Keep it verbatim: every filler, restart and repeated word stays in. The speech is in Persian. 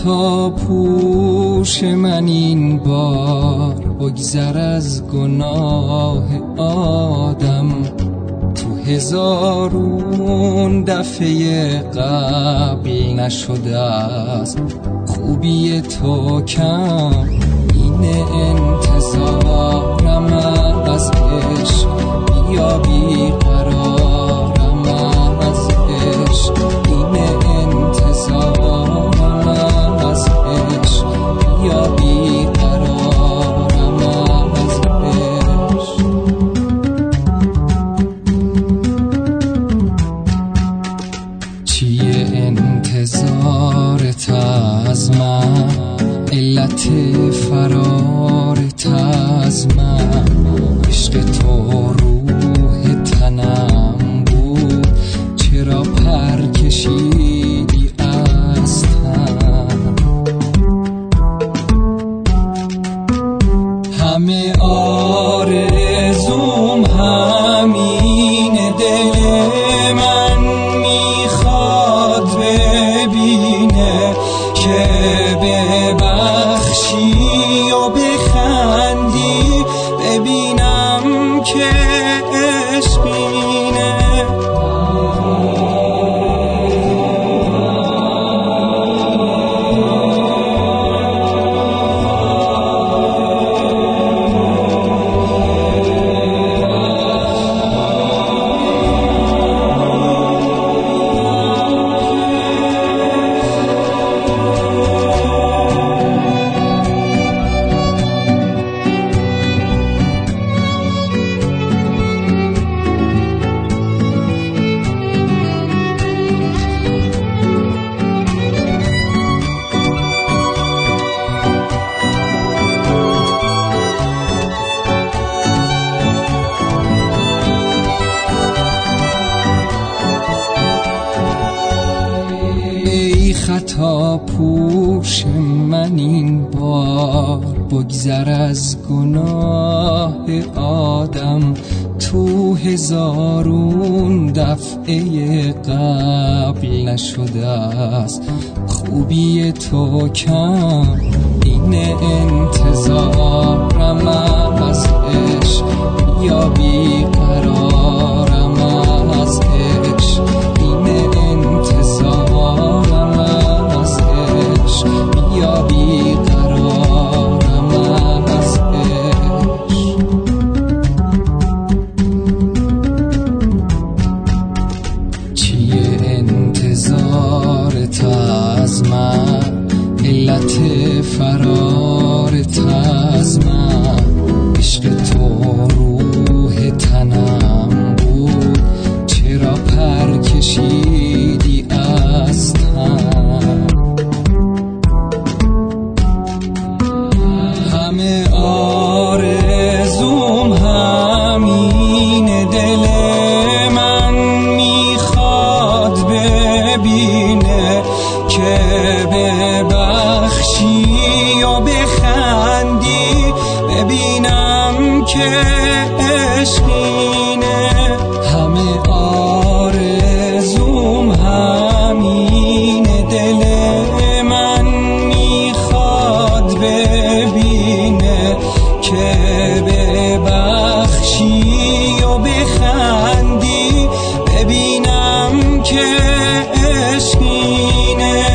خطا پوش من این بار، بگذر از گناه آدم. تو هزارون دفعه قبل نشده است خوبی تو کم. این انتظارم از عشق، بیا بیقرارم از عشق. این انتظارم از عشق، بیا بیقرارم از عشق. چیه انتظارت از من؟ علت فرارت از من؟ عشق تو روح تنم بود، چرا پر کشیدی از تن؟ همه آرزوم همین، دل من میخواد ببینه که ببخشی و بخندی، ببینم که عشقینه. خطا پوش من این بار، بگذر از گناه آدم. تو هزارون دفعه قبل نشده است خوبی تو کم. این انتظارم از عشق، بیا بیقرارم از عشق. این انتظارم از عشق، بیا بیقرارم از عشق. چیه انتظارت از من؟ علت فرارت از من؟ عشق تو روح تنم بود، چرا پر کشیدی از تن؟ همه آرزوم همین، دل من میخواد ببینه که ببخشی و بخندی، ببینم که عشقینه. همه آرزوم همین، دل من میخواد ببینه که ببخشی و بخندی، ببینم که عشقینه.